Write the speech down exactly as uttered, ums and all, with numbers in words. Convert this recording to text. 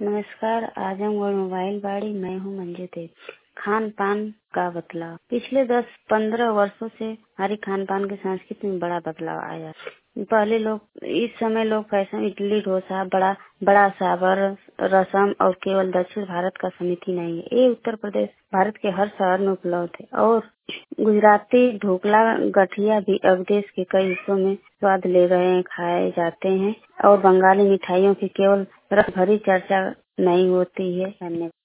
नमस्कार, आजमगढ़ मोबाइल वाड़ी। मैं हूँ मंजू देवी। खान पान का बदलाव पिछले दस पंद्रह वर्षों से हमारी खान पान की संस्कृति में बड़ा बदलाव आया। पहले लोग इस समय लोग फैशन इडली डोसा बड़ा बड़ा साबर रसम और केवल दक्षिण भारत का समिति नहीं है, ये उत्तर प्रदेश भारत के हर शहर में उपलब्ध है। और गुजराती ढोकला गठिया भी अब देश के कई हिस्सों में स्वाद ले रहे हैं, खाए जाते हैं। और बंगाली मिठाइयों की केवल रस भरी चर्चा नहीं होती है। धन्यवाद।